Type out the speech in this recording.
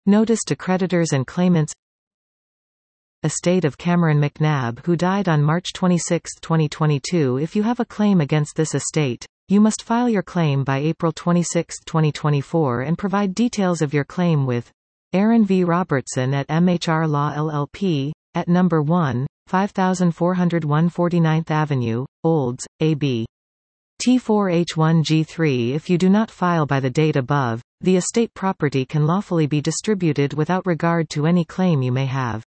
Notice to creditors and claimants. Estate of Cameron McNabb, who died on March 26, 2022. If you have a claim against this estate, you must file your claim by April 26, 2024 and provide details of your claim with Aaron V. Robertson at MHR Law LLP, at number 1, 5401 49th Avenue, Olds, AB. T4H1G3. If you do not file by the date above, the estate property can lawfully be distributed without regard to any claim you may have.